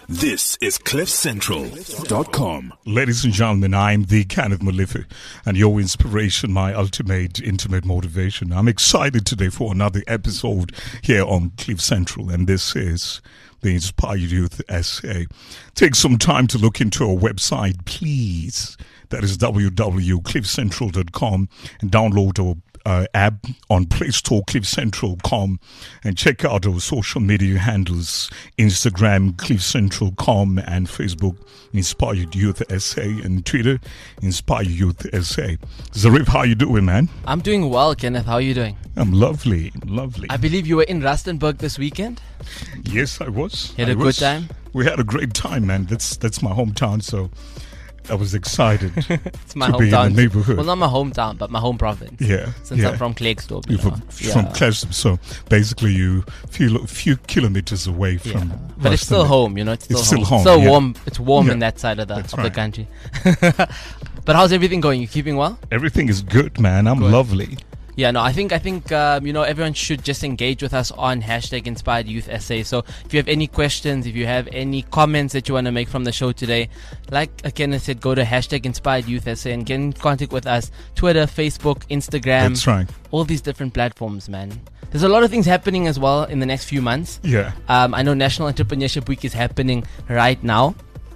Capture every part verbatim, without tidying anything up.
This is cliff central dot com. Ladies and gentlemen, I'm the Kenneth Molefe, and your inspiration, my ultimate intimate motivation. I'm excited today for another episode here on Cliff Central, and this is the Inspired Youth Essay. Take some time to look into our website, please. That is w w w dot cliff central dot com, and download our Uh, app on Play Store, cliff central dot com, and check out our social media handles: Instagram, cliff central dot com, and Facebook, Inspired Youth Essay, and Twitter, Inspired Youth Essay. Zarif, how you doing, man? I'm doing well, Kenneth. How are you doing? I'm lovely, lovely. I believe you were in Rustenburg this weekend. Yes, I was. You had I a was. good time? We had a great time, man. That's that's my hometown, so I was excited It's my to hometown. be in the neighborhood. Well, not my hometown, but my home province. Yeah, Since yeah. I'm from Klerksdorp. You're You know. from, Yeah. from Klerksdorp, so basically you feel a few kilometers away from. Yeah. But it's still Rustenburg. home, you know. It's still It's still home. home, It's still yeah. warm. It's warm Yeah. in that side of the That's of the right. country. But how's everything going? You keeping well? Everything is good, man. I'm Good. lovely. Yeah, no, I think I think um, you know, everyone should just engage with us on hashtag Inspired Youth Essay. So if you have any questions, if you have any comments that you want to make from the show today, like Kenneth said, go to hashtag Inspired Youth Essay and get in contact with us. Twitter, Facebook, Instagram, That's right. all these different platforms, man. There's a lot of things happening as well in the next few months. Yeah. Um, I know National Entrepreneurship Week is happening right now.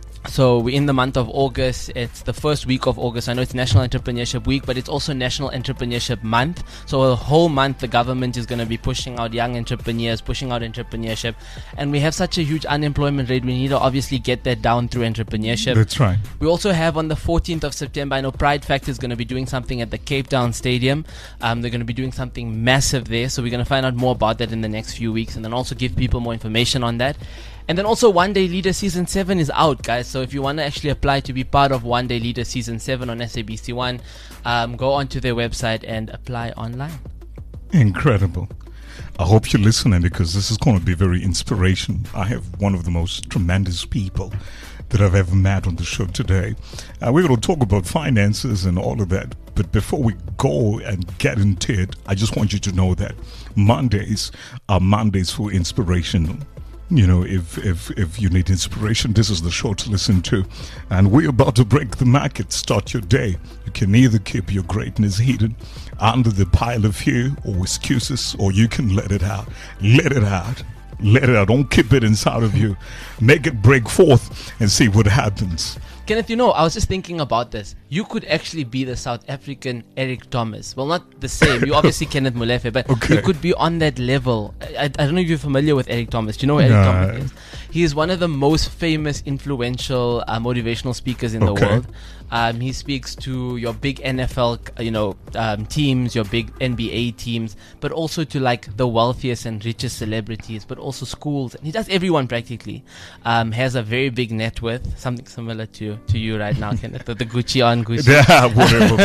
So we're in the month of August. It's the first week of August. I know it's National Entrepreneurship Week, but it's also National Entrepreneurship Month. So a whole month the government is going to be pushing out young entrepreneurs, pushing out entrepreneurship. And we have such a huge unemployment rate. We need to obviously get that down through entrepreneurship. That's right. We also have on the fourteenth of September, I know Pride Factor is going to be doing something at the Cape Town Stadium. Um, they're going to be doing something massive there. So we're going to find out more about that in the next few weeks, and then also give people more information on that. And then also One Day Leader Season seven is out, guys. So if you want to actually apply to be part of One Day Leader Season seven on S A B C one, um, go onto their website and apply online. Incredible. I hope you're listening, because this is going to be very inspirational. I have one of the most tremendous people that I've ever met on the show today. Uh, we're going to talk about finances and all of that. But before we go and get into it, I just want you to know that Mondays are Mondays for inspirational. You know, if, if if you need inspiration, this is the show to listen to. And we're about to break the market. Start your day. You can either keep your greatness hidden under the pile of fear or excuses, or you can let it out. Let it out. Let it out. Don't keep it inside of you. Make it break forth and see what happens. Kenneth, you know, I was just thinking about this. You could actually be the South African Eric Thomas. Well, not the same. You obviously Kenneth Molefe, but Okay. you could be on that level. I, I don't know if you're familiar with Eric Thomas. Do you know who Eric No. Thomas is? He is one of the most famous, influential, uh, motivational speakers in Okay. the world. Um, he speaks to your big N F L, you know, um, teams, your big N B A teams, but also to like the wealthiest and richest celebrities, but also schools. He does everyone practically. Um, has a very big net worth, something similar to to you right now, Kenneth, the, the Gucci on Gucci. Yeah, whatever,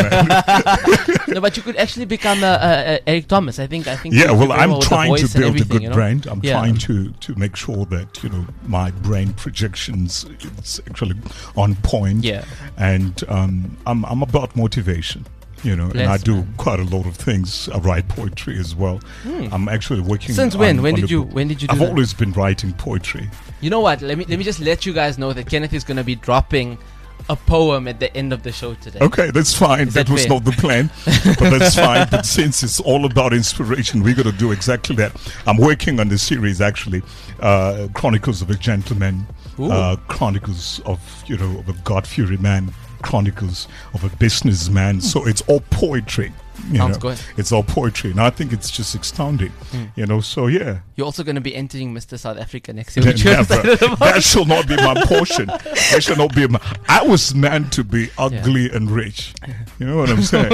man. No, but you could actually become a, a, a Eric Thomas. I think. I think. Yeah, you well, could very I'm with the trying to voice and build a everything, good you know? brand. I'm Yeah. trying to, to make sure that, you know, my brain projections is actually on point. Yeah. And um, I'm I'm about motivation, you know, and Bless, I do man. quite a lot of things. I write poetry as well. I'm actually working. Since on- when? When on did a you? book. When did you? Do I've that? always been writing poetry. You know what? Let me let me just let you guys know that Kenneth is going to be dropping a poem at the end of the show today. Okay, that's fine. Is That, that was fair? not the plan, but that's fine. But since it's all about inspiration, we're going to do exactly that. I'm working on the series, actually, uh, Chronicles of a Gentleman, Ooh. uh, Chronicles of, you know, of a God-fearing man, Chronicles of a businessman. So it's all poetry. You Sounds know, good. It's all poetry, and I think it's just astounding. You know, so yeah. You're also going to be entering Mister South Africa next year. Never. which you're excited about. That shall not be my portion. That shall not be my. I was meant to be ugly and rich. You know what I'm saying?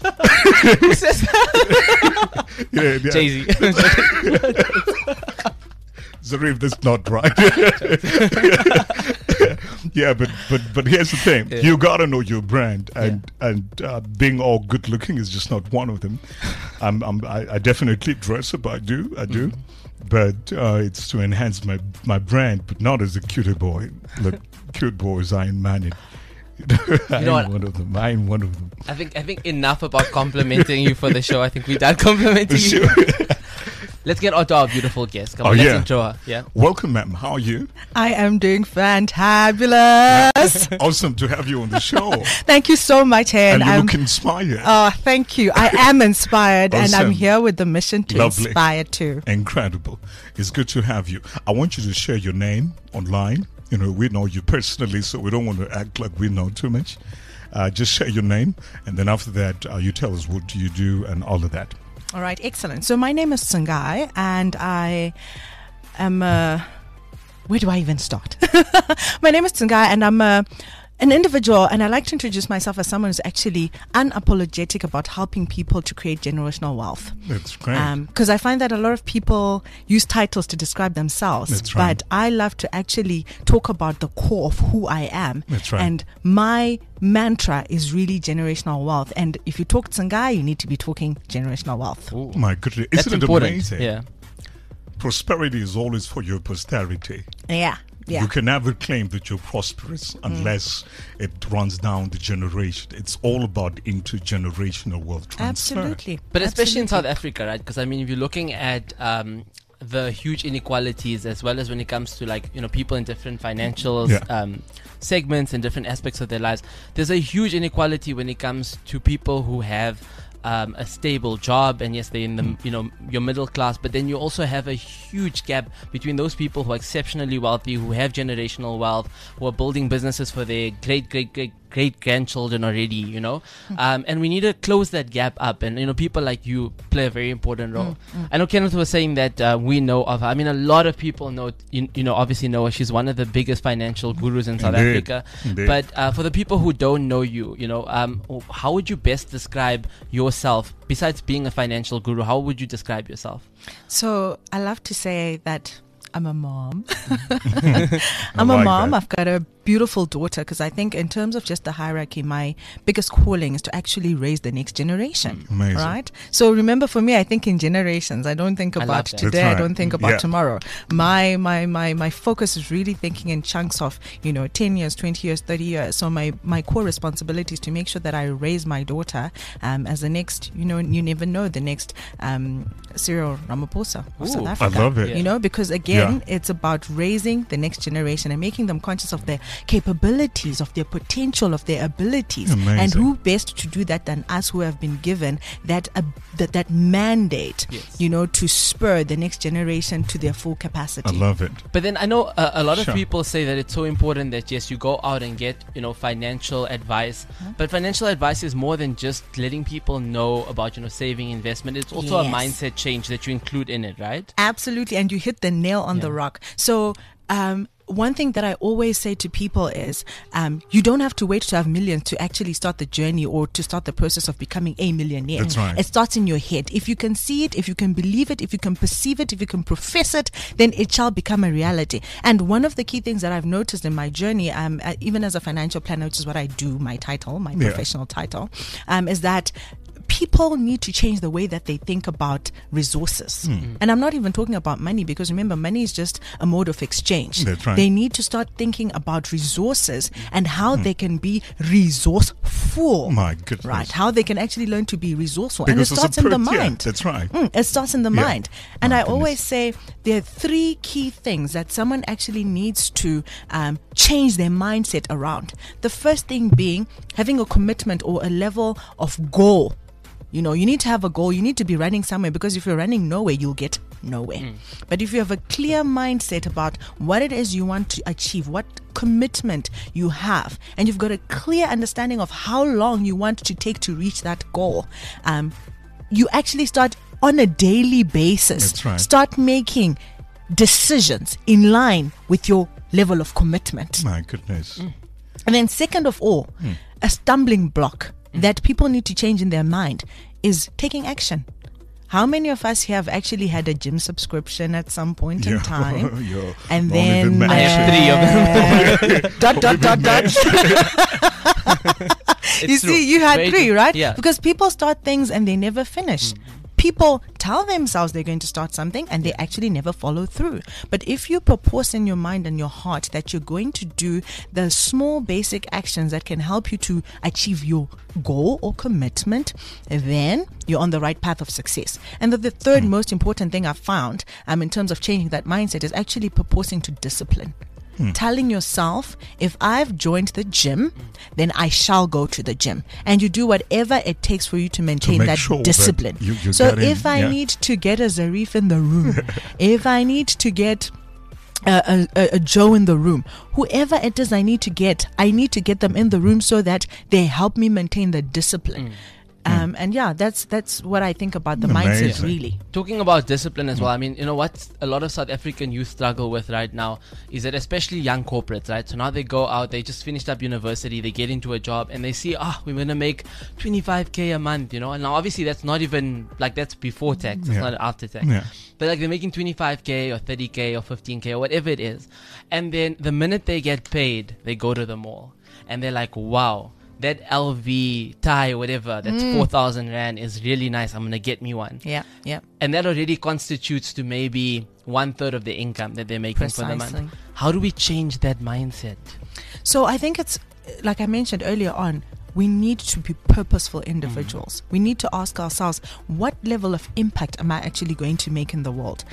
Who says that? Yeah, yeah. Jay-Z. Zarif, that's not right. Yeah, but but but here's the thing: Yeah. you gotta know your brand, and and uh, being all good looking is just not one of them. I'm, I'm I, I definitely dress up. I do, I do, Mm-hmm. but uh, it's to enhance my my brand, but not as a cutie boy. Look, cute boys, I ain't manning. I You know ain't what? one of them. I ain't one of them. I think I think enough about complimenting you for the show. I think we done complimenting you. Sure. Let's get on to our beautiful guest. Come Oh, on, let's yeah. intro her. Yeah. Welcome, ma'am. How are you? I am doing fantabulous. Awesome to have you on the show. Thank you so much, Hen. And you I'm, look inspired. oh, thank you. I am inspired, and I'm Awesome. here with the mission to Lovely. inspire too. Incredible. It's good to have you. I want you to share your name online. You know, we know you personally, so we don't want to act like we know too much. Uh, just share your name, and then after that, uh, you tell us what do you do and all of that. All right, excellent. So my name is Tsungai, and I am. Uh, where do I even start? My name is Tsungai, and I'm a. An individual, and I like to introduce myself as someone who's actually unapologetic about helping people to create generational wealth. That's great. Because I find that a lot of people use titles to describe themselves, That's right. but I love to actually talk about the core of who I am. That's right. And my mantra is really generational wealth. And if you talk Tsungai, you need to be talking generational wealth. Ooh. My goodness. That's Isn't it important. amazing? Yeah. Prosperity is always for your posterity. Yeah. Yeah. You can never claim that you're prosperous unless it runs down the generation. It's all about intergenerational wealth transfer. Absolutely. But especially in South Absolutely. Africa, right? Because I mean, if you're looking at um, the huge inequalities, as well as when it comes to like you know people in different financial Yeah. um, segments and different aspects of their lives, there's a huge inequality when it comes to people who have um, a stable job, and yes, they're in the you know your middle class, but then you also have a huge gap between those people who are exceptionally wealthy, who have generational wealth, who are building businesses for their great great great great grandchildren already, you know, um, and we need to close that gap up. And you know, people like you play a very important role. I know Kenneth was saying that uh, we know of her. I mean, a lot of people know, you, you know, obviously know her. She's one of the biggest financial gurus in South Indeed. Africa. Indeed. But uh, for the people who don't know you, you know, um, how would you best describe yourself? Besides being a financial guru, how would you describe yourself? So I love to say that I'm a mom. I'm a like mom. that. I've got a beautiful daughter, because I think in terms of just the hierarchy, my biggest calling is to actually raise the next generation. Amazing. Right? So remember, for me, I think in generations. I don't think I love about that. today. That's I right. don't think about Yeah. tomorrow. My, my, my, my focus is really thinking in chunks of, you know, ten years, twenty years, thirty years. So my, my core responsibility is to make sure that I raise my daughter um, as the next, you know, you never know, the next um, Cyril Ramaphosa of Ooh, South I Africa. love it. Yeah. You know, because again, Yeah. it's about raising the next generation and making them conscious of their capabilities, of their potential, of their abilities. Amazing. And who best to do that than us, who have been given that uh, that, that mandate, Yes. you know, to spur the next generation to their full capacity. I love it. But then I know uh, a lot of Sure. people say that it's so important that yes, you go out and get you know financial advice. But financial advice is more than just letting people know about you know saving, investment. It's also a Yes. mindset change that you include in it, right? Absolutely, and you hit the nail on the Yeah. rock. So, um, one thing that I always say to people is, um, you don't have to wait to have millions to actually start the journey or to start the process of becoming a millionaire. That's right. It starts in your head. If you can see it, if you can believe it, if you can perceive it, if you can profess it, then it shall become a reality. And one of the key things that I've noticed in my journey, um, uh, even as a financial planner, which is what I do, my title, my Yeah. professional title, um, is that people need to change the way that they think about resources. Hmm. And I'm not even talking about money, because remember, money is just a mode of exchange. That's right. They need to start thinking about resources and how Hmm. they can be resourceful. My goodness. Right, how they can actually learn to be resourceful. Because and it's it a starts in the per- yeah, mind. that's right. Mm, it starts in the Yeah. mind. And My I goodness. always say there are three key things that someone actually needs to um, change their mindset around. The first thing being having a commitment or a level of goal. You know, you need to have a goal. You need to be running somewhere, because if you're running nowhere, you'll get nowhere. Mm. But if you have a clear mindset about what it is you want to achieve, what commitment you have, and you've got a clear understanding of how long you want to take to reach that goal, um, you actually start on a daily basis. That's right. Start making decisions in line with your level of commitment. My goodness. And then, second of all, a stumbling block that people need to change in their mind is taking action. How many of us have actually had a gym subscription at some point in Yeah. time? Yeah. And Don't even then I have three of them. uh, dot dot dot dot. It's You true. see, you had Very three, true. right? Yeah. Because people start things and they never finish. people tell themselves they're going to start something and they actually never follow through. But if you purpose in your mind and your heart that you're going to do the small basic actions that can help you to achieve your goal or commitment, then you're on the right path of success. And the, the third mm. most important thing I've found um, in terms of changing that mindset is actually purposing to discipline. Hmm. Telling yourself, if I've joined the gym, then I shall go to the gym. And you do whatever it takes for you to maintain to that sure discipline. That you, you so in, if I yeah. need to get a Zarif in the room, if I need to get a, a, a Joe in the room, whoever it is I need to get, I need to get them in the room so that they help me maintain the discipline. Mm. Um, and yeah, that's that's what I think about the Amazing. mindset, really. Talking about discipline as well, I mean, you know what a lot of South African youth struggle with right now is that especially young corporates, right? So now they go out, they just finished up university, they get into a job and they see, ah, oh, we're going to make twenty-five K a month, you know? And now obviously that's not even, like that's before tax, it's yeah. not after tax. Yeah. But like they're making twenty-five K or thirty K or fifteen K or whatever it is. And then the minute they get paid, they go to the mall and they're like, wow, that L V tie or whatever, that's mm. four thousand rand is really nice. I'm going to get me one. Yeah, yeah. And that already constitutes to maybe one third of the income that they're making Precisely. for the month. How do we change that mindset? So I think it's, like I mentioned earlier on, we need to be purposeful individuals. Mm. We need to ask ourselves, what level of impact am I actually going to make in the world?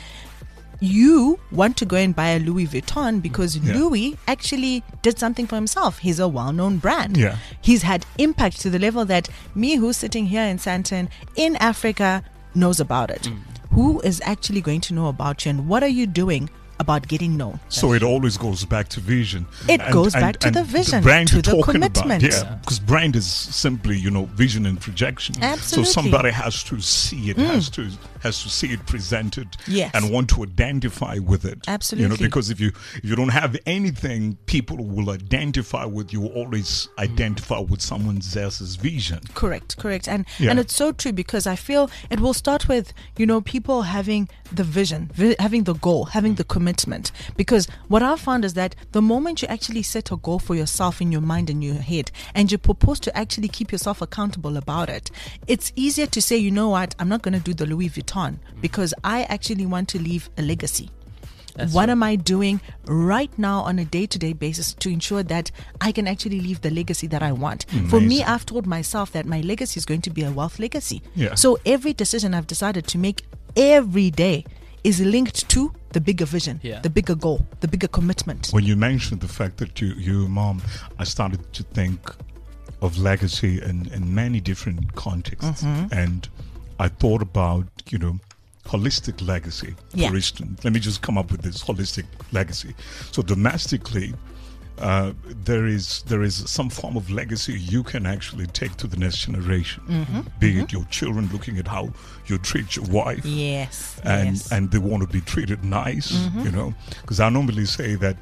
You want to go and buy a Louis Vuitton because yeah. Louis actually did something for himself. He's a well-known brand. Yeah. He's had impact to the level that me, who's sitting here in Sandton, in Africa, knows about it. Mm. Who is actually going to know about you and what are you doing about getting known? So it always goes back to vision. It and, goes and, back to and the vision, the brand to you're the talking commitment. About, yeah, because brand is simply, you know, vision and projection. Absolutely. So somebody has to see it, Mm. has to has to see it presented, yes. and want to identify with it. Absolutely. You know, because if you if you don't have anything, people will identify with you. Always identify with someone else's vision. Correct, correct, and Yeah. and it's so true because I feel it will start with, you know, people having the vision, vi- having the goal, having the commitment. Because what I've found is that the moment you actually set a goal for yourself in your mind and your head, and you propose to actually keep yourself accountable about it, it's easier to say, you know what, I'm not going to do the Louis Vuitton because I actually want to leave a legacy. That's what right. am I doing right now on a day-to-day basis to ensure that I can actually leave the legacy that I want? Amazing. For me, I've told myself that my legacy is going to be a wealth legacy. Yeah. So every decision I've decided to make every day is linked to the bigger vision, Yeah. the bigger goal, the bigger commitment. When you mentioned the fact that you, you mom, I started to think of legacy in, in many different contexts. Mm-hmm. And I thought about, you know, holistic legacy, Yeah. for instance. Let me just come up with this holistic legacy. So domestically, uh, there is there is some form of legacy you can actually take to the next generation. Mm-hmm. Be it your children looking at how you treat your wife, Yes. and yes. and they want to be treated nice, Mhm. you know, because I normally say that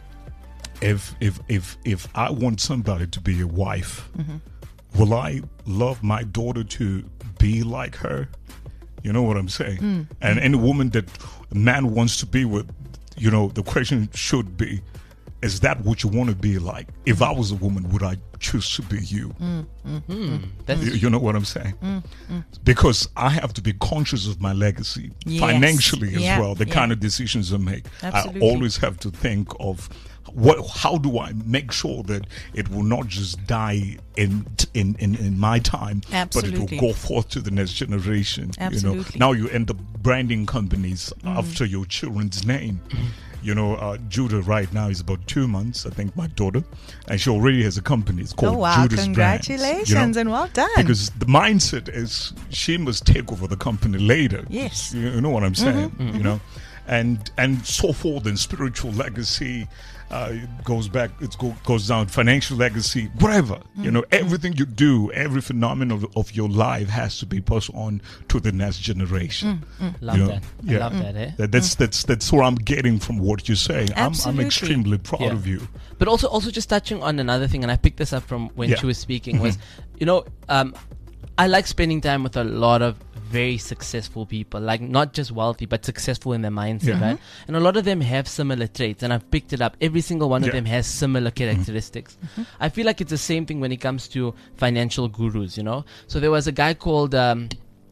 if if if if I want somebody to be a wife, Mhm. will I love my daughter to be like her? You know what I'm saying? Mm. And any woman that a man wants to be with, you know, the question should be, is that what you want to be like? If I was a woman, would I choose to be you? Mm, mm, Hmm. mm. That's You, you know what I'm saying? Mm, mm. Because I have to be conscious of my legacy Yes. financially as Yeah, well, the yeah. kind of decisions I make. Absolutely. I always have to think of what, how do I make sure that it will not just die in in, in, in my time, Absolutely. but it will go forth to the next generation. You know, Absolutely. now you end up branding companies after your children's name. You know, uh, Judah right now is about two months, I think, my daughter, and she already has a company. It's called Oh, wow. Judah's Brands, Congratulations you know? and well done. Because the mindset is she must take over the company later. Yes. You, you know what I'm saying? Mhm. You know, and and so forth. And spiritual legacy uh, it goes back. It go, goes down. Financial legacy, whatever. You know, everything you do, every phenomenon of, of your life has to be passed on to the next generation. Love You know, that. I yeah. love that, eh? That, that's that's that's what I'm getting from what you're saying. I'm, I'm Absolutely. extremely proud Yeah. of you. But also, also just touching on another thing, and I picked this up from when Yeah. she was speaking, was, you know, um, I like spending time with a lot of very successful people, like not just wealthy, but successful in their mindset, Yeah. right? And a lot of them have similar traits, and I've picked it up. Every single one of Yeah. them has similar characteristics. I feel like it's the same thing when it comes to financial gurus, you know? So there was a guy called... Um,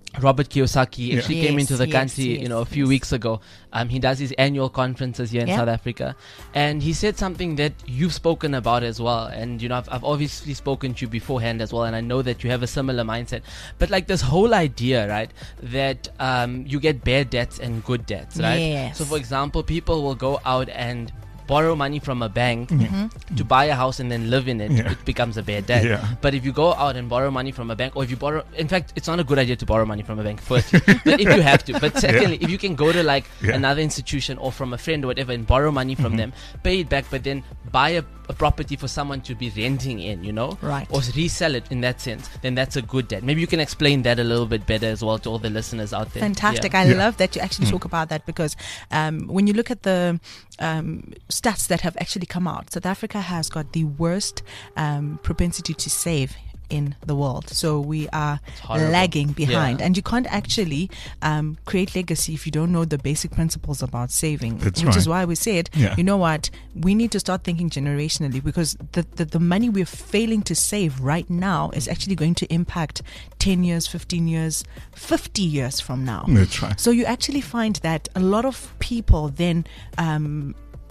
Robert Kiyosaki Yeah. actually came Yes, into the yes, country, yes, you know, a few yes. weeks ago. Um, he does his annual conferences here in Yeah. South Africa, and he said something that you've spoken about as well. And you know, I've, I've obviously spoken to you beforehand as well, and I know that you have a similar mindset. But like this whole idea, right, that um, you get bad debts and good debts, right? Yes. So, for example, people will go out and borrow money from a bank to buy a house and then live in it. Yeah. It becomes a bad debt. Yeah. But if you go out and borrow money from a bank, or if you borrow, in fact, it's not a good idea to borrow money from a bank first, but if you have to. But secondly, if you can go to like Yeah. another institution or from a friend or whatever and borrow money from them, pay it back, but then buy a, a property for someone to be renting in, you know, Right. or resell it in that sense, then that's a good debt. Maybe you can explain that a little bit better as well to all the listeners out there. Fantastic. Yeah. I Yeah. love that you actually talk about that, because um, when you look at the um, stats that have actually come out, South Africa has got the worst um, propensity to save in the world. So we are horrible. lagging behind. Yeah. And you can't actually um, create legacy if you don't know the basic principles about saving. That's which is right. why we said, Yeah. you know what, we need to start thinking generationally, because the, the, the money we're failing to save right now is actually going to impact ten years, fifteen years, fifty years from now. That's right. So you actually find that a lot of people then um,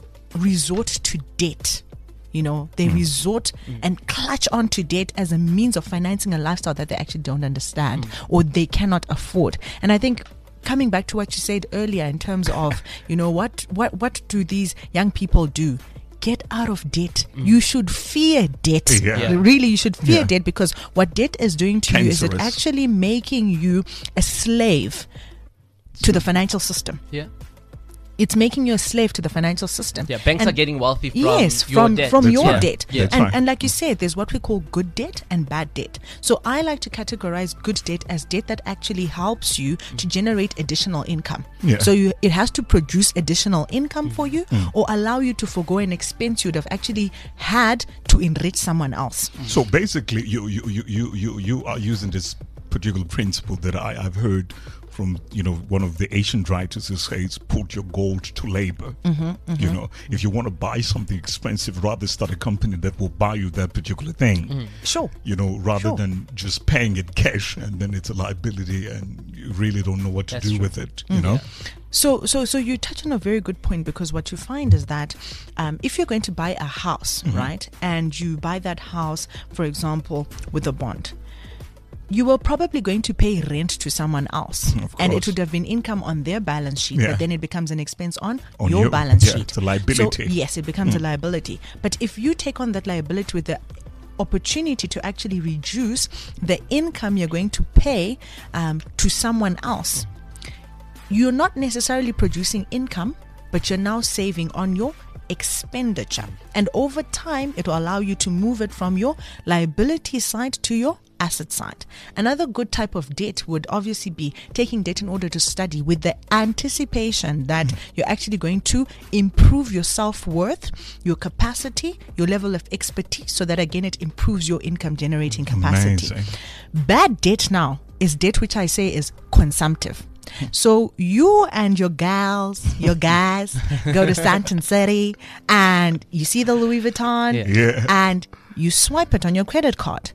resort to debt. You know, they resort and clutch onto debt as a means of financing a lifestyle that they actually don't understand or they cannot afford. And I think, coming back to what you said earlier in terms of, you know, what what what do these young people do? Get out of debt. You should fear debt. Yeah. Yeah. Really, you should fear Yeah. debt, because what debt is doing to you is it Cancerous. actually making you a slave to the financial system. Yeah. It's making you a slave to the financial system. Yeah. Banks And are getting wealthy from yes, your from debt. from That's your right. debt. Yeah. That's And right. and like you said, there's what we call good debt and bad debt. So I like to categorize good debt as debt that actually helps you to generate additional income. Yeah. So you, it has to produce additional income for you, or allow you to forego an expense you'd have actually had to enrich someone else. So basically, you you you you you, you are using this particular principle that I, I've heard from, you know, one of the ancient writers who says, put your gold to labor. You know, if you want to buy something expensive, rather start a company that will buy you that particular thing. Sure. You know, rather Sure. than just paying it cash and then it's a liability and you really don't know what to That's do true. with it. You know, So, so, so you touch on a very good point, because what you find is that um, if you're going to buy a house, right, and you buy that house, for example, with a bond, you were probably going to pay rent to someone else, Of and it course. would have been income on their balance sheet, Yeah. but then it becomes an expense on, On your your- balance yeah, sheet. it's a liability. So, yes, it becomes a liability. But if you take on that liability with the opportunity to actually reduce the income you're going to pay um, to someone else, you're not necessarily producing income, but you're now saving on your expenditure. And over time, it will allow you to move it from your liability side to your asset side. Another good type of debt would obviously be taking debt in order to study, with the anticipation that you're actually going to improve your self-worth, your capacity, your level of expertise, so that again it improves your income generating capacity. Amazing. Bad debt now is debt which I say is consumptive. So you and your gals, your guys, go to Sandton City and you see the Louis Vuitton Yeah. Yeah. and you swipe it on your credit card.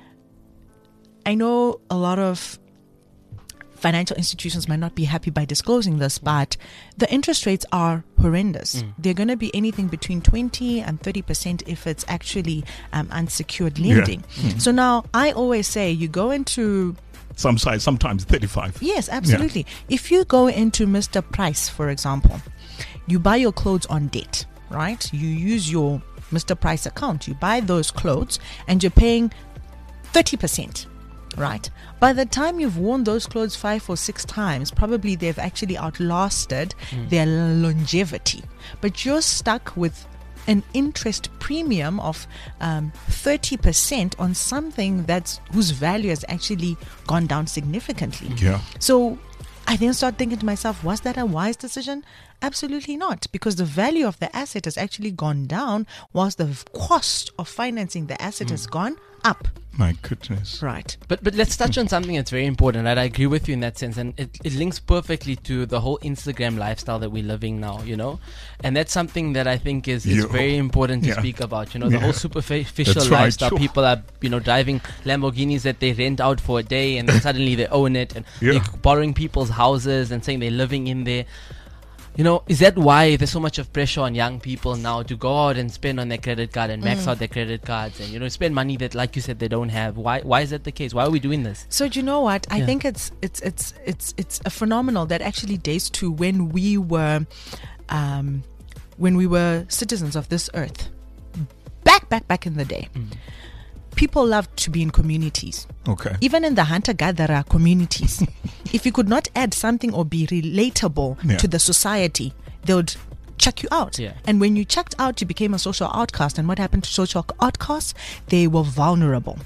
I know a lot of financial institutions might not be happy by disclosing this, but the interest rates are horrendous. They're going to be anything between twenty and thirty percent if it's actually um, unsecured Yeah. lending. So now I always say you go into Some size, sometimes thirty-five. Yes, absolutely. If you go into Mister Price, for example, you buy your clothes on debt, right? You use your Mister Price account, you buy those clothes, and you're paying thirty percent, right? By the time you've worn those clothes five or six times, probably they've actually outlasted their longevity. But you're stuck with an interest premium of um, thirty percent on something that's whose value has actually gone down significantly. Yeah. So I then start thinking to myself, was that a wise decision? Absolutely not, because the value of the asset has actually gone down whilst the cost of financing the asset mm. has gone up. My goodness. Right. But but let's touch on something that's very important, right? I agree with you in that sense, and it, it links perfectly to the whole Instagram lifestyle that we're living now, you know? And that's something that I think is, is very important to yeah. speak about, you know, the yeah. whole superficial that's lifestyle. Right, sure. People are, you know, driving Lamborghinis that they rent out for a day and then suddenly they own it, and yeah. they're borrowing people's houses and saying they're living in there. You know, is that why there's so much of pressure on young people now to go out and spend on their credit card and max mm. out their credit cards and, you know, spend money that, like you said, they don't have? Why Why is that the case? Why are we doing this? So, do you know what? I yeah. think it's it's it's it's it's a phenomenon that actually dates to when we were um, when we were citizens of this earth. Back, back, back in the day. Mm. People loved to be in communities. Okay. Even in the hunter-gatherer communities. If you could not add something or be relatable yeah. to the society, they would chuck you out. Yeah. And when you chucked out, you became a social outcast. And what happened to social outcasts? They were vulnerable.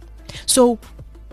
So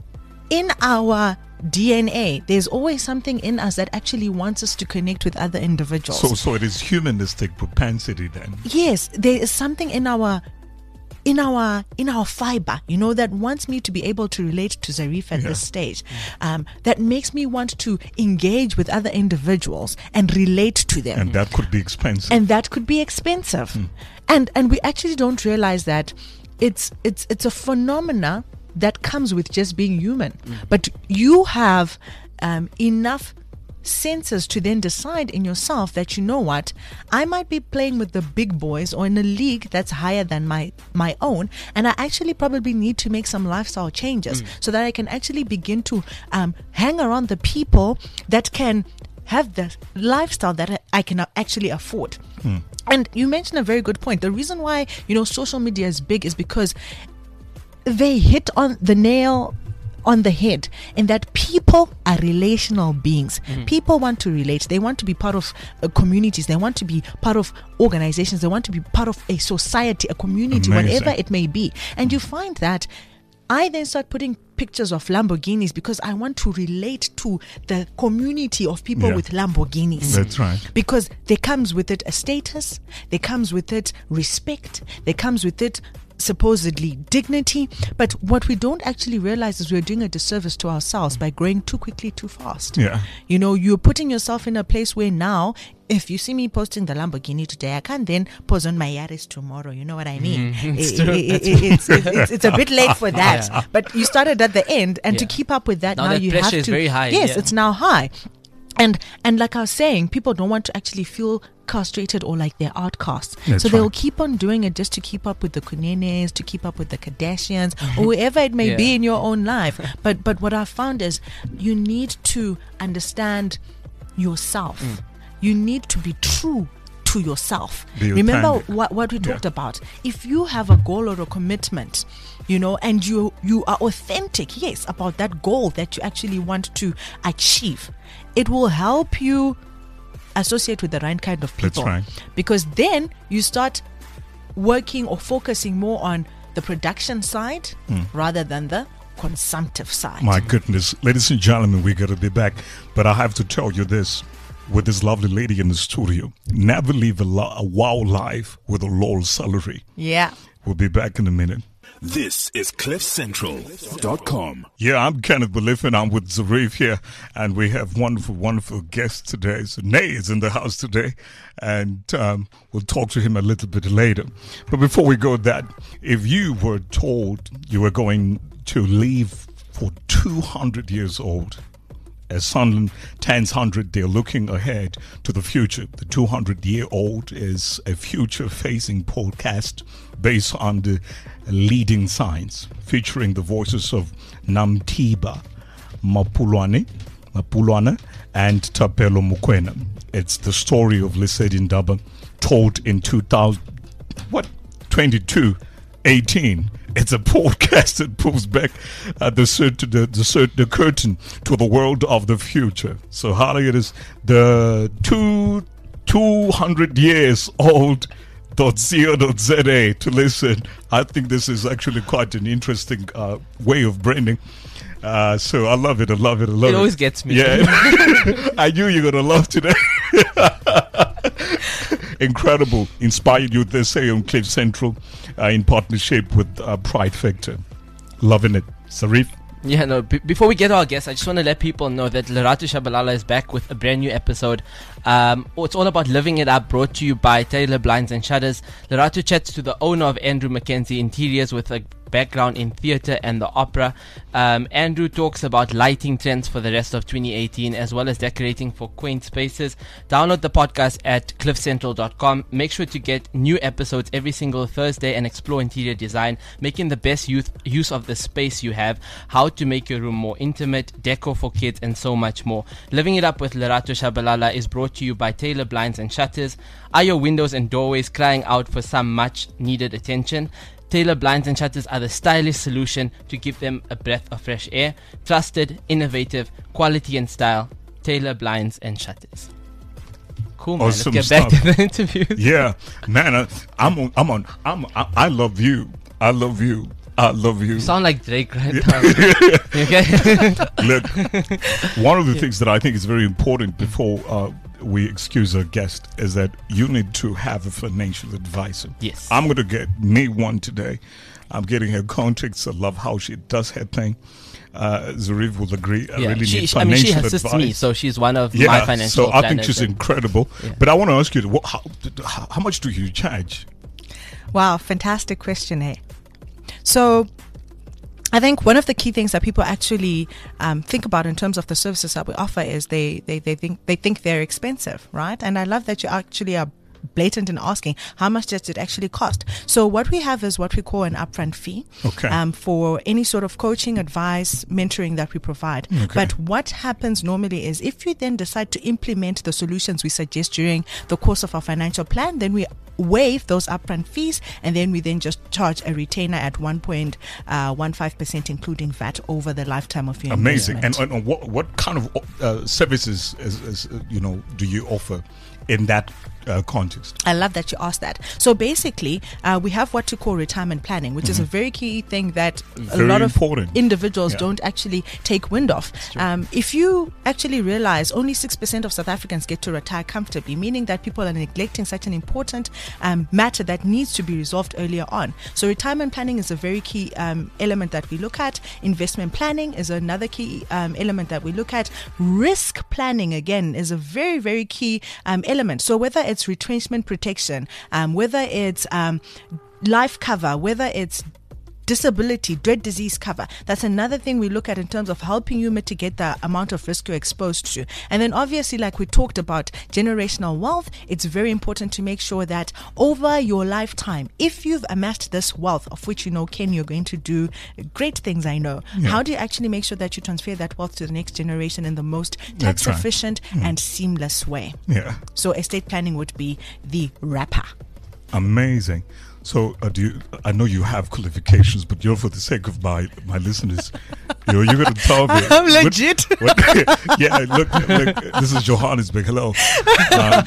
in our D N A, there's always something in us that actually wants us to connect with other individuals. So, so it is humanistic propensity then? Yes. There is something in our in our in our fiber, you know, that wants me to be able to relate to Zarif at yeah. this stage, um, that makes me want to engage with other individuals and relate to them. And that could be expensive. And that could be expensive. Mm. And and we actually don't realize that it's it's it's a phenomena that comes with just being human. Mm. But you have um, enough senses to then decide in yourself that, you know what, I might be playing with the big boys or in a league that's higher than my my own, and I actually probably need to make some lifestyle changes mm. so that I can actually begin to um, hang around the people that can have the lifestyle that I can actually afford. Mm. And you mentioned a very good point. The reason why, you know, social media is big is because they hit on the nail on the head, in that people are relational beings. Mm-hmm. People want to relate. They want to be part of uh, communities. They want to be part of organizations. They want to be part of a society, a community, Amazing. Whatever it may be. And you find that I then start putting pictures of Lamborghinis because I want to relate to the community of people yeah. with Lamborghinis. That's right. Because there comes with it a status, there comes with it respect, there comes with it supposedly dignity. But what we don't actually realize is we're doing a disservice to ourselves by growing too quickly, too fast. Yeah. You know, you're putting yourself in a place where now, if you see me posting the Lamborghini today, I can't then pose on my Yaris tomorrow. You know what I mean? Mm, it's, it, true. It, it, it's, it's, it's, it's a bit late for that. Yeah. But you started at the end, and yeah. to keep up with that, now, now that you pressure have to. Is very high. Yes, yeah. it's now high. And and like I was saying, people don't want to actually feel castrated or like they're outcasts. That's so they'll right. keep on doing it just to keep up with the Kunenes, to keep up with the Kardashians, or whoever it may yeah. be in your own life. But but what I've found is you need to understand yourself. Mm. You need to be true to yourself. Be Remember what, what we talked yeah. about. If you have a goal or a commitment, you know, and you you are authentic, yes, about that goal that you actually want to achieve, it will help you associate with the right kind of people. That's right. Because then you start working or focusing more on the production side mm. rather than the consumptive side. My goodness. Ladies and gentlemen, we got to be back. But I have to tell you this. With this lovely lady in the studio, never live a, lo- a wow life with a low salary. Yeah. We'll be back in a minute. This is cliff central dot com. Yeah, I'm Kenneth Beliffin. I'm with Zarif here, and we have wonderful, wonderful guests today. So Nay is in the house today, and um, we'll talk to him a little bit later. But before we go that, if you were told you were going to live for two hundred years old, as Sunland turns one hundred, they're looking ahead to the future. The two hundred year old is a future-facing podcast based on the leading science, featuring the voices of Namtiba Mapulwane, Mapulwana and Tapelo Mukwena. It's the story of Lesedi Ndaba told in two thousand, what, twenty-two eighteen. It's a podcast that pulls back uh, the, cert- the, the, cert- the curtain to the world of the future. So how it is the two, 200 years old dot co dot za to listen. I think this is actually quite an interesting uh, way of branding. Uh, so I love it. I love it. I love it. It always gets me. Yeah. I knew you were going to love today. incredible. Inspired Youth, they say, on Cliff Central uh, in partnership with uh, Pride Factor. Loving it. Zarif? Yeah, no, b- before we get to our guests, I just want to let people know that Lerato Shabalala is back with a brand new episode. Um, it's all about living it up, brought to you by Taylor Blinds and Shutters. Lerato chats to the owner of Andrew Mackenzie Interiors with a background in theatre and the opera. Um, Andrew talks about lighting trends for the rest of twenty eighteen, as well as decorating for quaint spaces. Download the podcast at cliff central dot com. Make sure to get new episodes every single Thursday and explore interior design, making the best use, use of the space you have, how to make your room more intimate, decor for kids, and so much more. Living It Up with Lerato Shabalala is brought to you by Taylor Blinds and Shutters. Are your windows and doorways crying out for some much needed attention? Taylor Blinds and Shutters are the stylish solution to give them a breath of fresh air. Trusted, innovative, quality and style. Taylor Blinds and Shutters. Cool, man. Awesome Let's get back stuff. to the interview. Yeah, man, I, I'm on, I'm on, I'm, I, I love you. I love you. I love you. You sound like Drake right now. You okay? Look, one of the things that I think is very important before uh, we excuse our guest is that you need to have a financial advisor. Yes. I'm going to get me one today. I'm getting her contacts. I love how she does her thing. Uh, Zarif will agree. I Yeah, really she, need she- I mean, she financial assists advice. me, so she's one of yeah, my financial so I think planners she's and- incredible. Yeah. But I want to ask you, what, how, how how much do you charge? Wow, fantastic question, eh? So, I think one of the key things that people actually um, think about in terms of the services that we offer is they, they, they think they think they're expensive, right? And I love that you actually are blatant in asking how much does it actually cost. So what we have is what we call an upfront fee Okay. um, for any sort of coaching, advice, mentoring that we provide. Okay. But what happens normally is if you then decide to implement the solutions we suggest during the course of our financial plan, then we waive those upfront fees, and then we then just charge a retainer at one point one five percent including V A T over the lifetime of your Amazing. investment. And, and what what kind of uh, services is, is, uh, you know do you offer in that uh, context? I love that you asked that. So basically, uh, we have what you call retirement planning, which is a very key thing that a Very lot of important. individuals Yeah. don't actually take wind of. Um, if you actually realize only six percent of South Africans get to retire comfortably, meaning that people are neglecting such an important um, matter that needs to be resolved earlier on. So retirement planning is a very key um, element that we look at. Investment planning is another key um, element that we look at. Risk planning, again, is a very, very key um, element. So whether it's retrenchment protection, um, whether it's um, life cover, whether it's disability, dread disease cover, that's another thing we look at in terms of helping you mitigate the amount of risk you're exposed to. And then obviously, like we talked about generational wealth, it's very important to make sure that over your lifetime, if you've amassed this wealth, of which you know, Ken, you're going to do great things, I know, Yeah. how do you actually make sure that you transfer that wealth to the next generation in the most That's tax right. efficient and seamless way? Yeah. So estate planning would be the wrapper. Amazing. So, uh, do you? I know you have qualifications, but you're for the sake of my my listeners, you're you're going to tell me. I'm what- legit. what- yeah, look, look, this is Johannesburg. Hello. Um,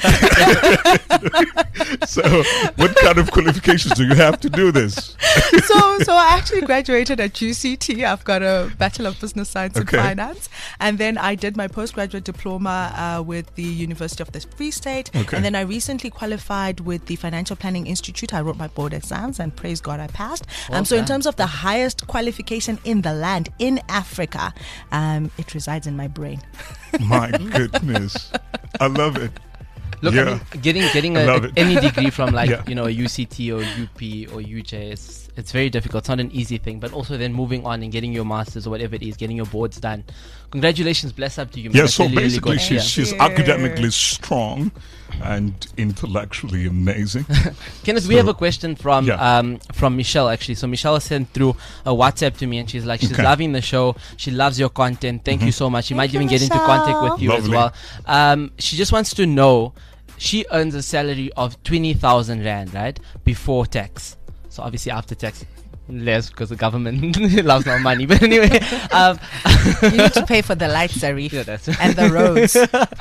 so, what kind of qualifications do you have to do this? so, so I actually graduated at U C T. I've got a Bachelor of Business Science Okay. and Finance, and then I did my postgraduate diploma uh, with the University of the Free State, Okay. and then I recently qualified with the Financial Planning Institute. I wrote my board exams, and praise God, I passed. Well um, so, in done. terms of the highest qualification in the land in Africa, um, it resides in my brain. My goodness, I love it. Look, Yeah. I mean, getting getting I a, love it. any degree from like Yeah. you know a U C T or U P or U J is it's very difficult. It's not an easy thing. But also then moving on and getting your masters or whatever it is, getting your boards done. Congratulations, bless up to you. man. Yeah, That's so really, really basically, good. she's, she's Yeah. academically strong and intellectually amazing. Kenneth, we So- have a question from Yeah. um, from Michelle actually. So Michelle sent through a WhatsApp to me, and she's like, she's Okay. loving the show. She loves your content. Thank you so much. She might you, even get into Michelle. contact with you as Lovely. well. Um, she just wants to know. She earns a salary of twenty thousand rand, right, before tax. So obviously after tax, less because the government loves more money. But anyway, um, You need to pay for the lights, Zarif, yeah, that's and the roads.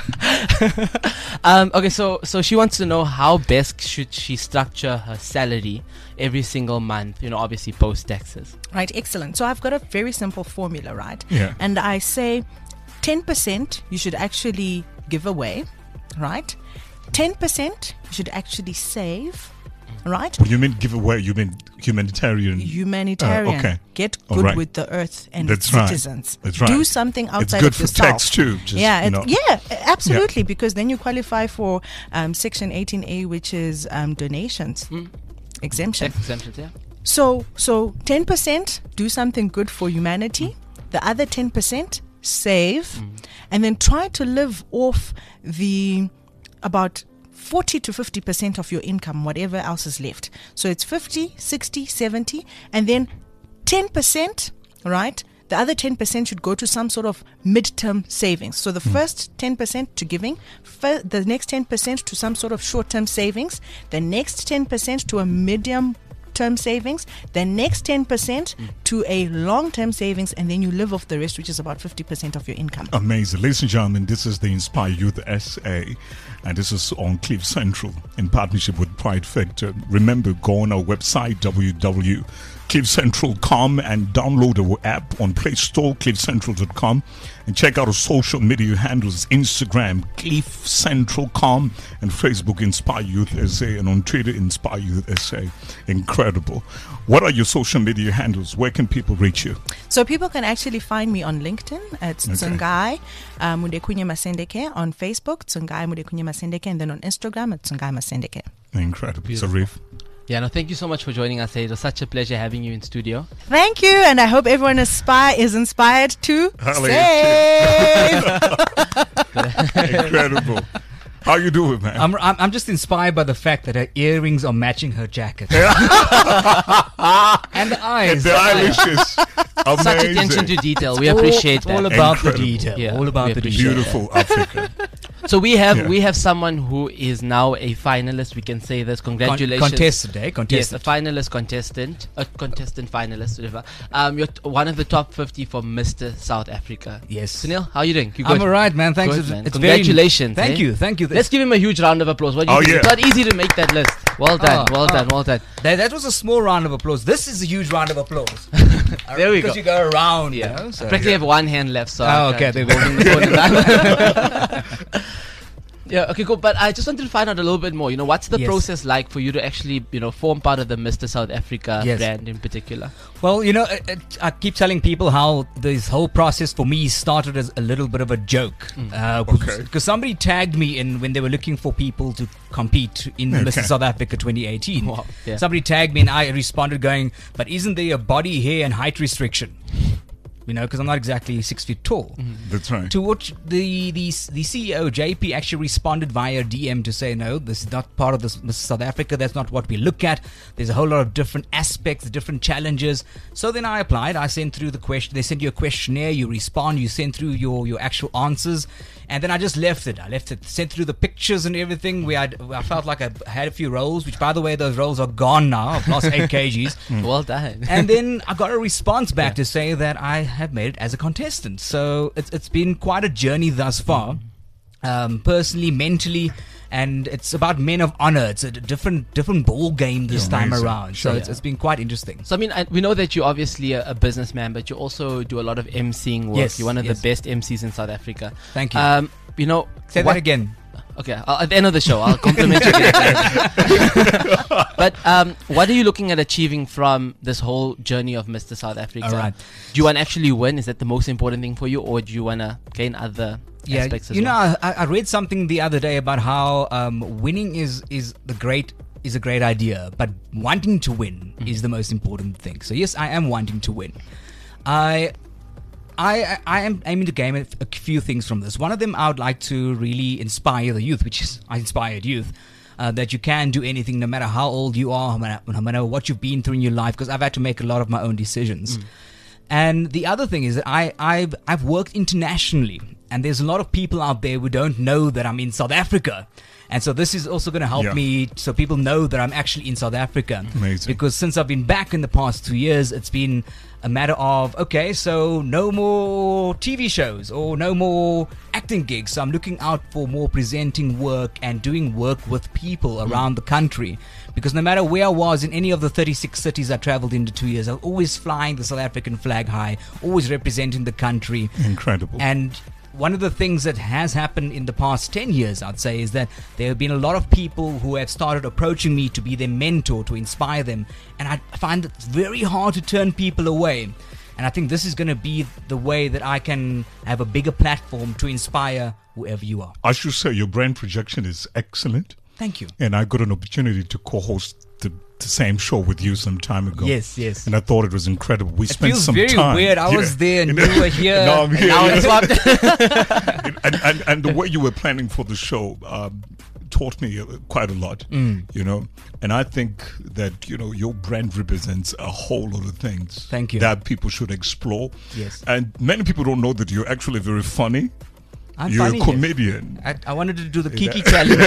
um, okay, so so she wants to know how best should she structure her salary every single month. You know, obviously post taxes. Right, excellent. So I've got a very simple formula, right? Yeah. And I say ten percent you should actually give away, right? ten percent you should actually save, right? Well, you mean give away? You mean humanitarian? Humanitarian. Uh, okay. Get All good right. with the earth and That's its right. citizens. That's right. Do something outside It's good of for yourself. tax too. Just, yeah, you it, know. yeah, absolutely. Because then you qualify for um, Section eighteen A, which is um, donations Mm. exemption. Tax exemptions, yeah. So, so ten percent do something good for humanity. The other ten percent save, Mm. and then try to live off the about forty to fifty percent of your income, whatever else is left. So it's fifty, sixty, seventy, and then ten percent, right? The other ten percent should go to some sort of midterm savings. So the first ten percent to giving, fir- the next ten percent to some sort of short-term savings, the next ten percent to a medium term savings, the next ten percent to a long-term savings, and then you live off the rest, which is about fifty percent of your income. Amazing. Ladies and gentlemen, this is the Inspire Youth S A, and this is on Cliff Central in partnership with Pride Factor. Remember, go on our website, w w w dot cliff central dot com, and download our app on Play Store, cliff central dot com, and check out our social media handles, Instagram, Cliff Central dot com, and Facebook, Inspire Youth S A, and on Twitter, Inspire Youth S A. Incredible. What are your social media handles? Where can people reach you? So people can actually find me on LinkedIn. It's Okay. Tsungai uh, Mudekunya Masendeke. On Facebook, Tsungai Mudekunya Masendeke. And then on Instagram, it's Tsungai Masendeke. Incredible. Beautiful. Sarif. Yeah, no, thank you so much for joining us. It was such a pleasure having you in studio. Thank you. And I hope everyone aspire, is inspired to Hallelujah. save. Incredible. How you doing, man? I'm, I'm I'm just inspired by the fact that her earrings are matching her jacket. and the eyes. the eyelashes. Amazing. Such attention to detail. We all, appreciate all that. about the Incredible. detail. Yeah, all about we the appreciate detail. Beautiful Africa. So we have Yeah. we have someone who is now a finalist. We can say this. Con- Congratulations. contestant, eh? Yes, a Contestant. finalist, contestant, a contestant, finalist, whatever. Um, you're t- one of the top fifty for Mister South Africa. Yes. Sunil, how are you doing? You I'm good? all right, man. Thanks. Good, It's- man. it's very- Congratulations, thank eh? you. Thank you. Let's give him a huge round of applause. What do you Oh, think? yeah. It's not easy to make that list. Well done, Oh, well oh. done, well done. That, that was a small round of applause. This is a huge round of applause. There we because go. you go around. Yeah, You know, so. I practically have one hand left, so. Oh, I okay, can't there we hold go. it- hold it back. Yeah, okay, cool. But I just wanted to find out a little bit more. You know, what's the Yes. process like for you to actually, you know, form part of the Mister South Africa Yes. brand in particular? Well, you know, it, it, I keep telling people how this whole process for me started as a little bit of a joke. Uh, Okay. Because somebody tagged me in when they were looking for people to compete in Okay. Mister South Africa twenty eighteen. Wow, yeah. Somebody tagged me and I responded going, but isn't there a body, hair and height restriction? You know, because I'm not exactly six feet tall. That's right. To which the, the the C E O J P actually responded via D M to say, no, this is not part of this Mister South Africa. That's not what we look at. There's a whole lot of different aspects, different challenges. So then I applied. I sent through the question. They send you a questionnaire. You respond. You send through your your actual answers. And then I just left it. I left it. Sent through the pictures and everything. Where I'd, I felt like I had a few roles, which by the way, those roles are gone now. I've lost eight kgs. Well done. And then I got a response back to say that I have made it as a contestant. So it's it's been quite a journey thus far, um, personally, mentally, and it's about men of honor. It's a d- different different ball game this Yeah, time amazing. around. Sure. So it's, it's been quite interesting. So I mean, I, we know that you're obviously a, a businessman, but you also do a lot of emceeing work. Yes, You're one of yes. the best M Cs in South Africa. Thank you. Um, you know, Say what- that again. Okay, I'll, at the end of the show, I'll compliment you again. But um, what are you looking at achieving from this whole journey of Mister South Africa? All right. Do you want to actually win? Is that the most important thing for you, or do you want to gain other Yeah, aspects as you well? know, I, I read something the other day about how um, winning is is the great is a great idea, but wanting to win is the most important thing. So yes, I am wanting to win. I. I, I am aiming to gain a, a few things from this. One of them, I would like to really inspire the youth, which is I inspired youth, uh, that you can do anything no matter how old you are, no matter, no matter what you've been through in your life, because I've had to make a lot of my own decisions. And the other thing is that I, I've, I've worked internationally, and there's a lot of people out there who don't know that I'm in South Africa. And so this is also going to help Yeah. me so people know that I'm actually in South Africa. Amazing. Because since I've been back in the past two years, it's been a matter of, okay, so no more T V shows or no more acting gigs. So I'm looking out for more presenting work and doing work with people around the country. Because no matter where I was in any of the thirty-six cities I traveled into two years, I was always flying the South African flag high, always representing the country. Incredible. And one of the things that has happened in the past ten years, I'd say, is that there have been a lot of people who have started approaching me to be their mentor, to inspire them. And I find it very hard to turn people away. And I think this is going to be the way that I can have a bigger platform to inspire whoever you are. I should say your brand projection is excellent. Thank you. And I got an opportunity to co-host the, the same show with you some time ago. Yes, yes. And I thought it was incredible. We It spent feels some very time. weird. I was there and you were here. No, I'm and here. now yeah. it's swapped. and, and, and the way you were planning for the show um, taught me uh, quite a lot, Mm. you know. And I think that, you know, your brand represents a whole lot of things. Thank you. That people should explore. Yes. And many people don't know that you're actually very funny. I'm You're funny, a yes. comedian. I, I wanted to do the Kiki challenge.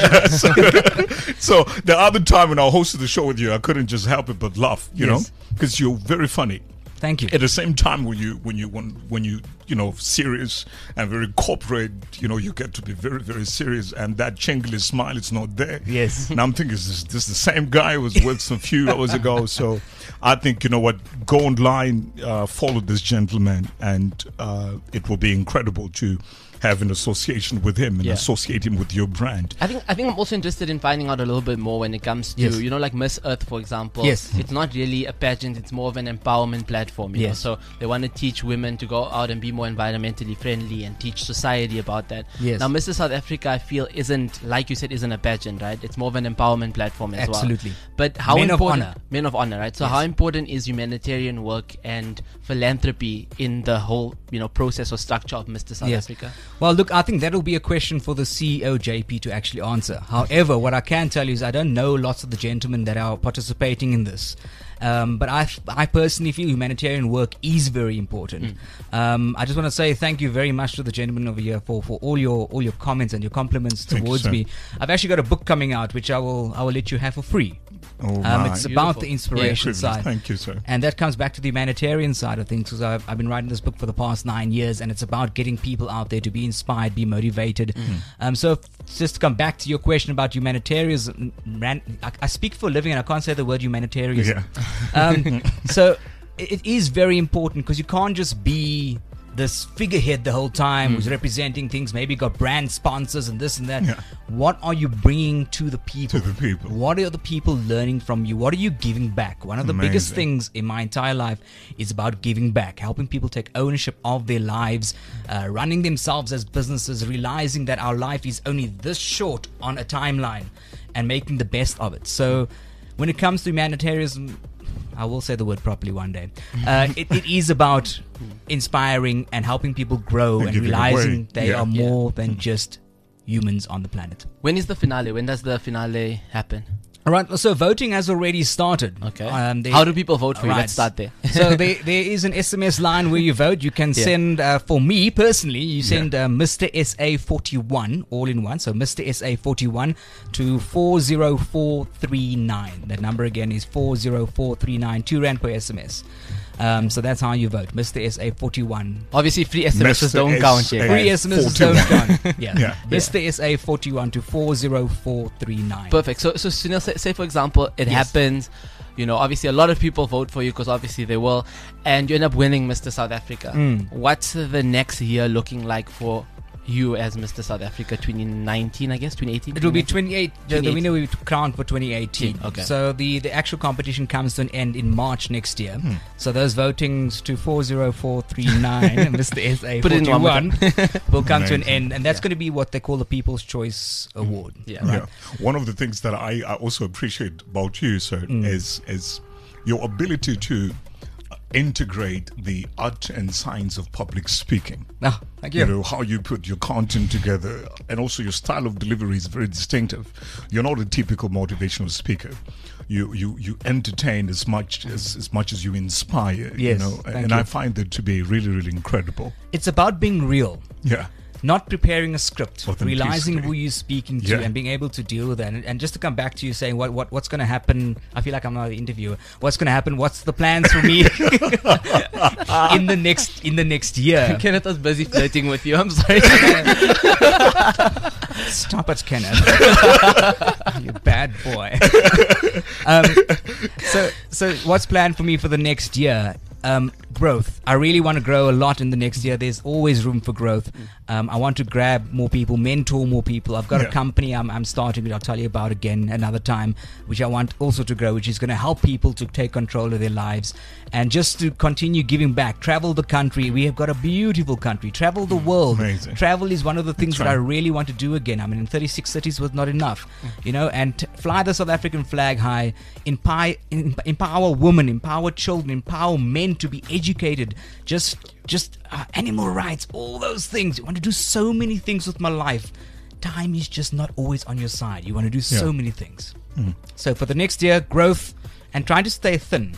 So the other time when I hosted the show with you, I couldn't just help it but laugh, you Yes. know, because you're very funny. Thank you. At the same time, when you when you when, when you you know serious and very corporate, you know, you get to be very very serious, and that jingly smile is not there. Yes. And I'm thinking, is this, this the same guy who was with some few hours ago? So I think, you know what, go online, uh, follow this gentleman, and uh, it will be incredible to have an association with him and Yeah. associate him with your brand. I think I think I'm also interested in finding out a little bit more when it comes to, Yes. you know, like Miss Earth, for example. Yes. It's not really a pageant, it's more of an empowerment platform, you Yes. know. So they want to teach women to go out and be more environmentally friendly and teach society about that. Yes. Now Mister South Africa, I feel, isn't, like you said, isn't a pageant, right? It's more of an empowerment platform as well. Absolutely. But how Men of important honor. Men of honor, right? So Yes. how important is humanitarian work and philanthropy in the whole, you know, process or structure of Mister South Yes. Africa? Well, look, I think that'll be a question for the C E O, J P, to actually answer. However, what I can tell you is I don't know lots of the gentlemen that are participating in this. Um, but I, I personally feel humanitarian work is very important. Mm. Um, I just want to say thank you very much to the gentleman over here for, for all your all your comments and your compliments Thank you, towards sir. me. I've actually got a book coming out which I will I will let you have for free. Oh, Um, my. it's about Beautiful. the inspiration Privilege. side. Thank you, sir. And that comes back to the humanitarian side of things, because I've, I've been writing this book for the past nine years, and it's about getting people out there to be inspired, be motivated. Um, so, f- just to come back to your question about humanitarianism, ran, I, I speak for a living, and I can't say the word humanitarianism. Yeah. Um, so, it, it is very important, because you can't just be this figurehead the whole time who's representing things, maybe got brand sponsors and this and that. Yeah. What are you bringing to the people? To the people. What are the people learning from you? What are you giving back? One of the biggest Amazing. things in my entire life is about giving back, helping people take ownership of their lives, uh, running themselves as businesses, realizing that our life is only this short on a timeline, and making the best of it. So when it comes to humanitarianism, I will say the word properly one day. Uh, it, it is about inspiring and helping people grow And and giving realizing away. they Yeah. are more than just humans on the planet. When is the finale? When does the finale happen? All right, so voting has already started. Okay. Um, they- How do people vote for you? Right. Let's start there. So there, there is an S M S line where you vote. You can Yeah. send, uh, for me personally, you send uh, Mister S A forty-one, all in one. So Mister S A forty-one to four zero four three nine. That number again is four zero four three nine, two rand per S M S. Um, so that's how you vote, Mister S A forty-one. Obviously, free S M Ss Mister don't count here. S A. Free guys. S M Ss don't count. Yeah. Yeah. Mister S A forty-one to four zero four three nine. Perfect. So, so Sunil, say, say for example, it Yes. happens. You know, obviously, a lot of people vote for you because obviously they will, and you end up winning Mister South Africa. Mm. What's the next year looking like for you as Mister South Africa? twenty nineteen, I guess, twenty eighteen. It will be twenty-eight. The, the twenty-eight. winner will be crowned for twenty eighteen. Okay. So the, the actual competition comes to an end in March next year. Hmm. So those votings to four zero four three nine, Mister S A Put it in one forty-one, will come to an Amazing. end, and that's Yeah. going to be what they call the People's Choice Award. Yeah. Yeah. One of the things that I, I also appreciate about you, sir, Mm. is is your ability to integrate the art and science of public speaking. Ah, thank You you. know, how you put your content together, and also your style of delivery is very distinctive. You're not a typical motivational speaker. You you you entertain as much as as much as you inspire. You Yes, know, thank and you. I find that to be really really incredible. It's about being real. Yeah. Not preparing a script, Authenticity. realizing who you're speaking to, Yeah. and being able to deal with that. And, and just to come back to you saying what, what what's going to happen, I feel like I'm not an interviewer. What's going to happen? What's the plans for me in the next in the next year? Kenneth was busy flirting with you. I'm sorry. Stop it, Kenneth. You bad boy. um, so, so what's planned for me for the next year? Um, growth. I really want to grow a lot in the next year. There's always room for growth. Um, I want to grab more people, mentor more people. I've got Yeah. a company I'm, I'm starting, which I'll tell you about again another time, which I want also to grow, which is going to help people to take control of their lives and just to continue giving back. Travel the country. We have got a beautiful country. Travel the world. Amazing. Travel is one of the things That's that I right. really want to do again. I mean, in thirty-six cities was not enough, you know, and t- fly the South African flag high, empower, empower women, empower children, empower men to be educated, just just uh, animal rights, all those things. You want to do so many things with my life. Time is just not always on your side. You want to do so Yeah. many things. So for the next year, growth and try to stay thin.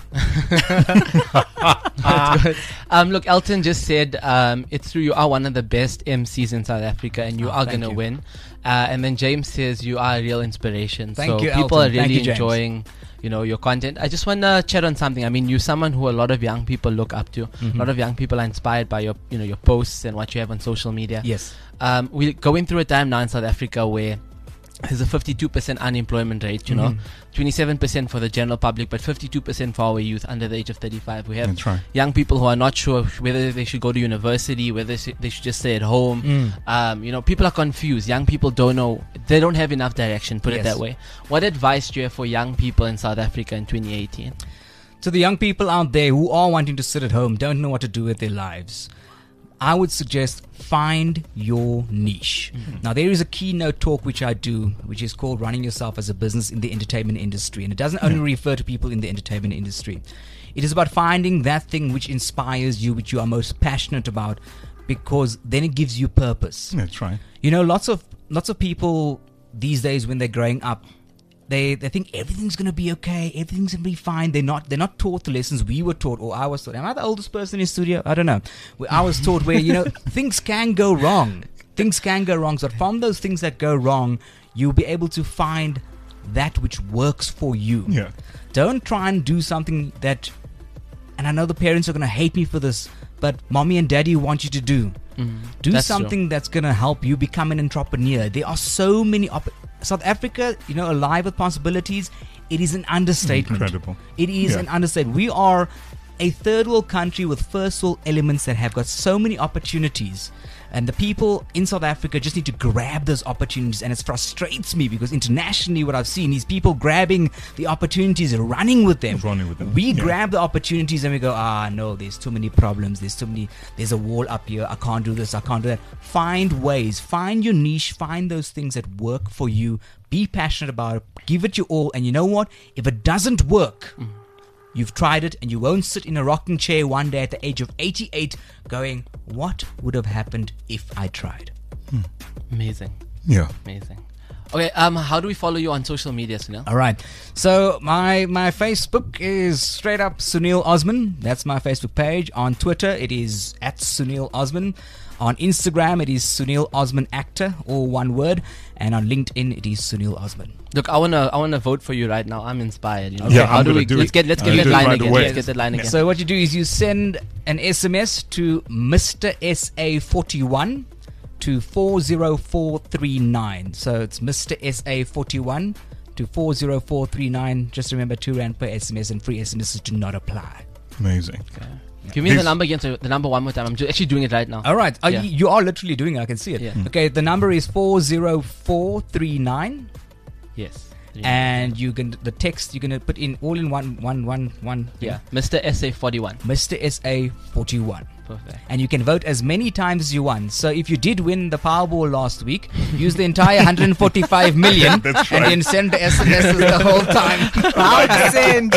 That's good. Um, look, Elton just said um, it's true. You are one of the best M Cs in South Africa, and you Oh, are thank going to you. win. Uh, and then James says you are a real inspiration. Thank so you, people Elton. are Thank really you, James. enjoying, you know, your content. I just want to chat on something. I mean, you're someone who a lot of young people look up to. Mm-hmm. A lot of young people are inspired by your, you know, your posts and what you have on social media. Yes. Um, we're going through a time now in South Africa where there's a fifty-two percent unemployment rate, you know, Mhm. twenty-seven percent for the general public, but fifty-two percent for our youth under the age of thirty-five. We have That's right. young people who are not sure whether they should go to university, whether sh- they should just stay at home. Mm. Um, you know, people are confused. Young people don't know. They don't have enough direction, put it Yes. that way. What advice do you have for young people in South Africa in twenty eighteen? To the young people out there who are wanting to sit at home, don't know what to do with their lives, I would suggest find your niche. Now, there is a keynote talk which I do, which is called Running Yourself as a Business in the Entertainment Industry. And it doesn't only refer to people in the entertainment industry. It is about finding that thing which inspires you, which you are most passionate about, because then it gives you purpose. That's right. You know, lots of lots of people these days when they're growing up, they they think everything's gonna be okay, everything's gonna be fine. They're not they're not taught the lessons we were taught, or I was taught. Am I the oldest person in studio? I don't know. Where I was taught where, you know, things can go wrong. Things can go wrong. So from those things that go wrong, you'll be able to find that which works for you. Yeah. Don't try and do something that, and I know the parents are gonna hate me for this, but mommy and daddy want you to do. Do That's something that's going to help you become an entrepreneur. There are so many op- South Africa, you know, alive with possibilities. It is an understatement. Incredible. It is Yeah. an understatement. We are a third world country with first world elements that have got so many opportunities. And the people in South Africa just need to grab those opportunities. And it frustrates me because internationally what I've seen is people grabbing the opportunities and running with them. Running with them, We yeah. grab the opportunities and we go, ah, no, there's too many problems. There's too many, there's a wall up here. I can't do this. I can't do that. Find ways, find your niche, find those things that work for you. Be passionate about it. Give it your all. And you know what? If it doesn't work, you've tried it, and you won't sit in a rocking chair one day at the age of eighty-eight going, what would have happened if I tried? Amazing. Yeah. Amazing. Okay, um, how do we follow you on social media, Sunil? All right. So my my Facebook is straight up Sunil Osman. That's my Facebook page. On Twitter, it is at Sunil Osman. On Instagram, it is Sunil Osman Actor, all one word. And on LinkedIn, it is Sunil Osman. Look, I wanna, I wanna vote for you right now. I'm inspired. You know? Yeah, how I'm do gonna we? do let's it. get, let's I'll get that do it line right again. away. Let's get that line again. So what you do is you send an S M S to Mister S A forty-one to four zero four three nine. So it's Mister S A forty-one to four zero four three nine. Just remember, two rand per S M S and free S M Ss do not apply. Amazing. Give me the This- number again. So the number one more time. I'm ju- actually doing it right now. All right. Uh, Yeah. y- you are literally doing it. I can see it. Yeah. Okay. The number is four zero four three nine. Yes. And you can, the text, you're going to put in all in one, one, one, one. Yeah. Mister S A forty-one. Mister S A forty-one. Perfect. And you can vote as many times as you want. So if you did win the Powerball last week, use the entire one hundred forty-five million That's and right. then send the S M Ss the whole time. Proud send.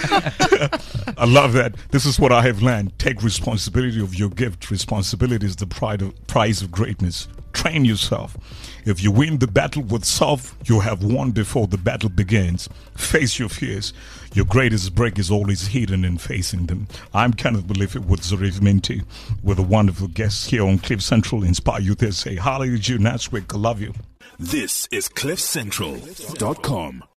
I love that. This is what I have learned. Take responsibility of your gift. Responsibility is the pride of, prize of greatness. Train yourself. If you win the battle with self, you have won before the battle begins. Face your fears. Your greatest break is always hidden in facing them. I'm Kenneth Believe with Zarif Minty, with a wonderful guest here on Cliff Central. Inspire Youth S A. Hallelujah, next week. I love you. This is cliff central dot com.